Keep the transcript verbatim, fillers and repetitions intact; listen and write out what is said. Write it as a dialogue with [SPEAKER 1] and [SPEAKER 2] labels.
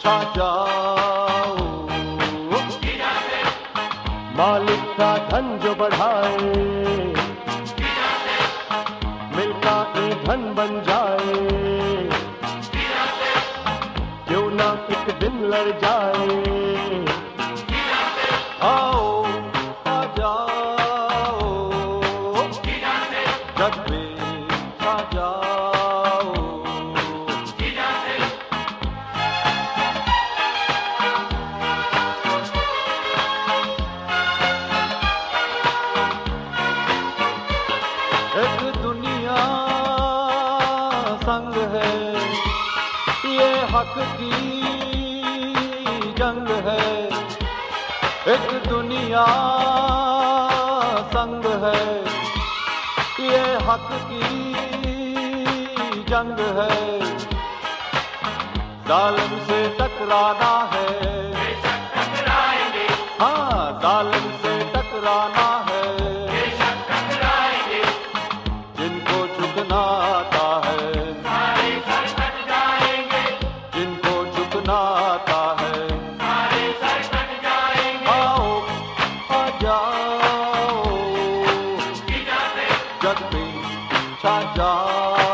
[SPEAKER 1] छा जाओ। मालिक का धन जो बढ़ाए, मिलका ईंधन बन जाए, क्यों ना एक दिन लड़ जाए। आओ आ जाओ, जग में छा जाओ। एक दुनिया संग है, ये हक की जंग है। एक दुनिया संग है, ये हक की जंग है। जालिम से टकराना है, हाँ जालिम से टकराना है। जिनको झुकना आता है, जिनको झुकना आता है, आओ आ जाओ, जग में छा जाओ।